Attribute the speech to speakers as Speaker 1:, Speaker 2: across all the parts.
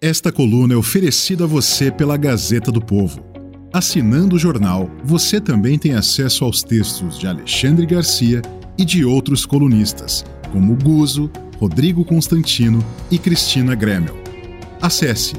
Speaker 1: Esta coluna é oferecida a você pela Gazeta do Povo. Assinando o jornal, você também tem acesso aos textos de Alexandre Garcia e de outros colunistas, como Guzo, Rodrigo Constantino e Cristina Gremel. Acesse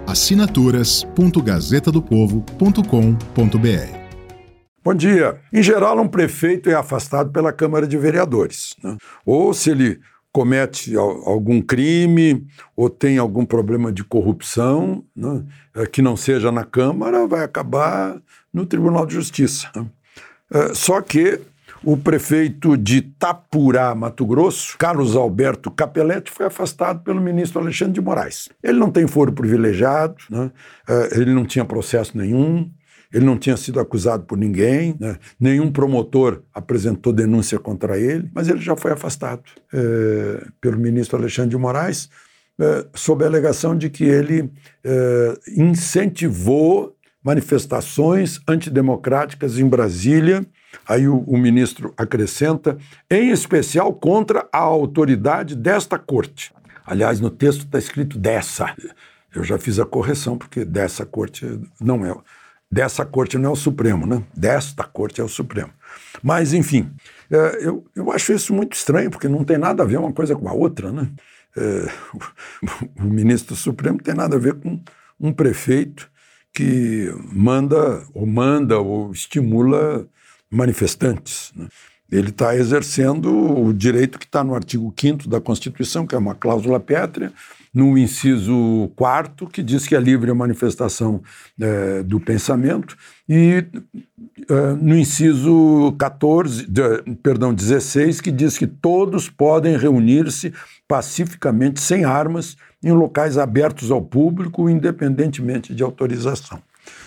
Speaker 1: assinaturas.gazetadopovo.com.br.
Speaker 2: Bom dia. Em geral, um prefeito é afastado pela Câmara de Vereadores, né? Ou se ele comete algum crime ou tem algum problema de corrupção, né, que não seja na Câmara, vai acabar no Tribunal de Justiça, né? Só que o prefeito de Itapurá, Mato Grosso, Carlos Alberto Capelletti, foi afastado pelo ministro Alexandre de Moraes. Ele não tem foro privilegiado, né? Ele não tinha processo nenhum, ele não tinha sido acusado por ninguém, né? Nenhum promotor apresentou denúncia contra ele, mas ele já foi afastado pelo ministro Alexandre de Moraes, sob a alegação de que ele incentivou manifestações antidemocráticas em Brasília. Aí o ministro acrescenta, em especial contra a autoridade desta corte. Aliás, no texto está escrito dessa. Eu já fiz a correção, porque dessa corte não é... Dessa corte não é o Supremo, né? Desta corte é o Supremo. Mas, enfim, eu acho isso muito estranho, porque não tem nada a ver uma coisa com a outra, né? O ministro do Supremo tem nada a ver com um prefeito que manda ou estimula manifestantes, né? Ele está exercendo o direito que está no artigo 5º da Constituição, que é uma cláusula pétrea, no inciso 4º, que diz que é livre a manifestação do pensamento, e no inciso 16, que diz que todos podem reunir-se pacificamente, sem armas, em locais abertos ao público, independentemente de autorização.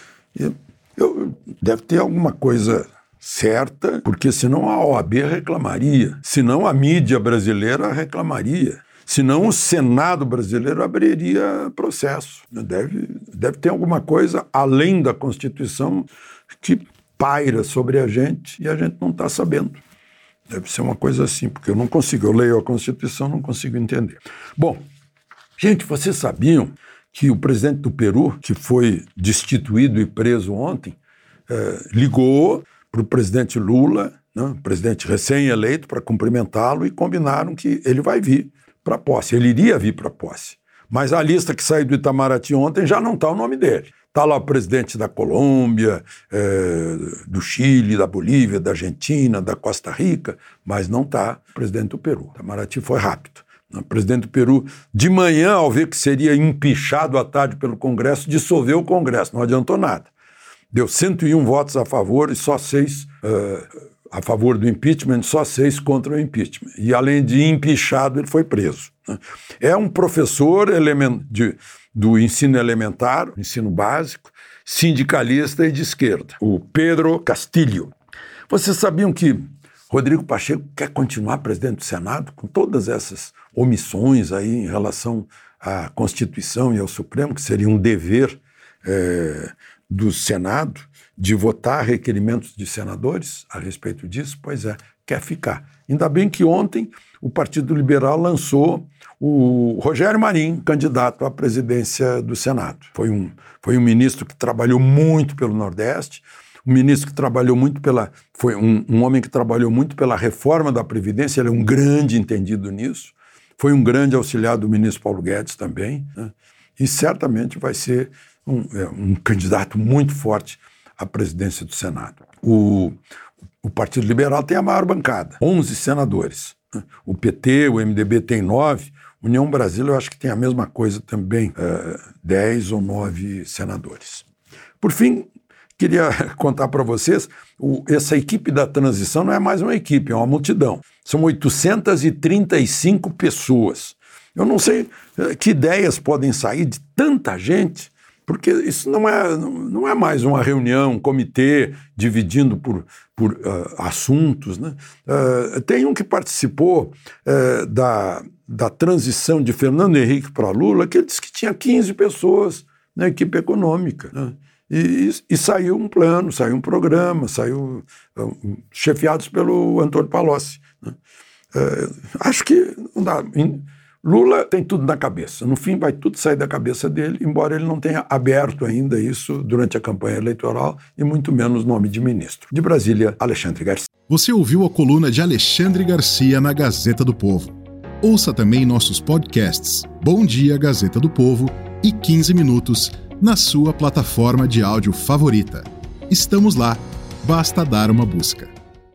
Speaker 2: Deve ter alguma coisa certa, porque senão a OAB reclamaria, senão a mídia brasileira reclamaria, senão o Senado brasileiro abriria processo. Deve ter alguma coisa além da Constituição que paira sobre a gente e a gente não está sabendo. Deve ser uma coisa assim, porque eu leio a Constituição, não consigo entender. Bom, gente, vocês sabiam que o presidente do Peru, que foi destituído e preso ontem, ligou para o presidente Lula, né, presidente recém-eleito, para cumprimentá-lo, e combinaram que ele vai vir para a posse. Ele iria vir para a posse. Mas a lista que saiu do Itamaraty ontem já não está o nome dele. Está lá o presidente da Colômbia, do Chile, da Bolívia, da Argentina, da Costa Rica, mas não está o presidente do Peru. O Itamaraty foi rápido. O presidente do Peru, de manhã, ao ver que seria empichado à tarde pelo Congresso, dissolveu o Congresso, não adiantou nada. Deu 101 votos a favor e só 6 a favor do impeachment, só 6 contra o impeachment. E além de empichado, ele foi preso, né? É um professor do ensino elementar, ensino básico, sindicalista e de esquerda, o Pedro Castillo. Vocês sabiam que Rodrigo Pacheco quer continuar presidente do Senado, com todas essas omissões aí em relação à Constituição e ao Supremo, que seria um dever do Senado de votar requerimentos de senadores a respeito disso? Pois é, quer ficar. Ainda bem que ontem o Partido Liberal lançou o Rogério Marinho, candidato à presidência do Senado. Foi um ministro que trabalhou muito pelo Nordeste, um ministro que trabalhou muito foi um homem que trabalhou muito pela reforma da Previdência, ele é um grande entendido nisso, foi um grande auxiliar do ministro Paulo Guedes também, né? E certamente vai ser um candidato muito forte à presidência do Senado. O Partido Liberal tem a maior bancada, 11 senadores. O PT, o MDB tem 9, União Brasil eu acho que tem a mesma coisa também, 10 ou 9 senadores. Por fim, queria contar para vocês, essa equipe da transição não é mais uma equipe, é uma multidão. São 835 pessoas. Eu não sei que ideias podem sair de tanta gente, porque isso não é mais uma reunião, um comitê dividindo por assuntos, né? Tem um que participou da transição de Fernando Henrique para Lula, que ele disse que tinha 15 pessoas na equipe econômica, né? E saiu um plano, saiu um programa, chefiados pelo Antônio Palocci, né? Acho que não dá. Lula tem tudo na cabeça. No fim, vai tudo sair da cabeça dele, embora ele não tenha aberto ainda isso durante a campanha eleitoral e muito menos nome de ministro. De Brasília, Alexandre Garcia.
Speaker 1: Você ouviu a coluna de Alexandre Garcia na Gazeta do Povo. Ouça também nossos podcasts Bom Dia Gazeta do Povo e 15 Minutos na sua plataforma de áudio favorita. Estamos lá, basta dar uma busca.